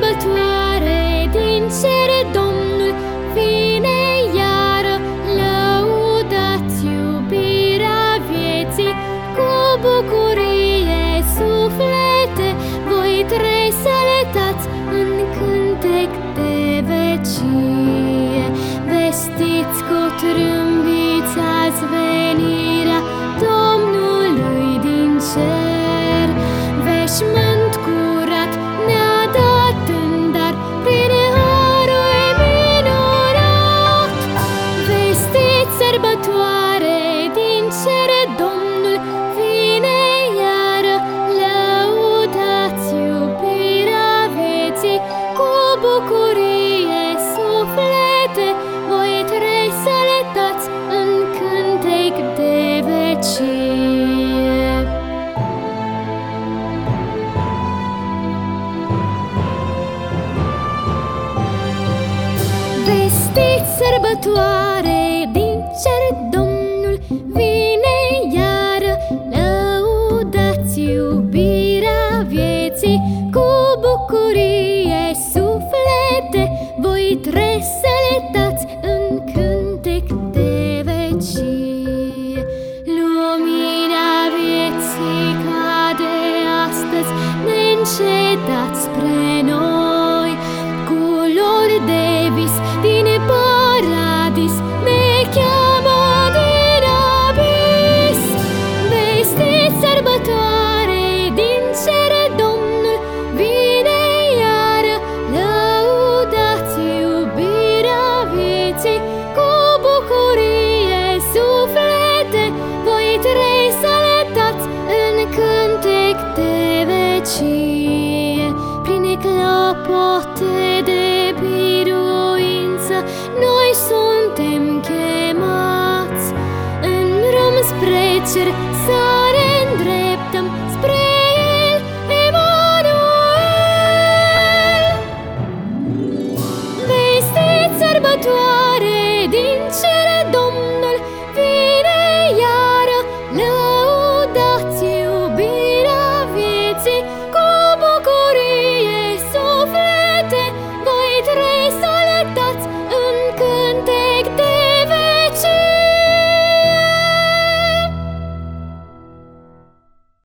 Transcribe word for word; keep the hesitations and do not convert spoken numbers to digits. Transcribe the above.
sărbătoare din cer, Domnul vine iară. Lăudați iubirea vieții, cu bucurie suflete voi tresălătați în cântec de vecie. Vestiți cu trâmbiți azi venirea Domnului din cer. Veșmânt curat ne-a dat în dar, prin harul minunat. Vestiți sărbătoare din cer, Domnul vine iară. Lăudați iubirea vieții, cu bucurie suflete voi tresălătați în cântec de vecie. Vestiți sărbătoare din cer, Domnul vine iară. Lăudați iubirea vieții, cu bucurie suflete voi tresălătați în cântec de vecie. Lumina vieții cade astăzi neîncetat spre noi. Culori de vis din paradis ne cheamă din abis. Vestiți sărbătoare din cer, Domnul vine iară. Lăudați iubirea vieții, cu bucurie suflete voi tresălătați în cântec de vecie. Prin clopote de biruință noi suntem chemați, în drum spre cer să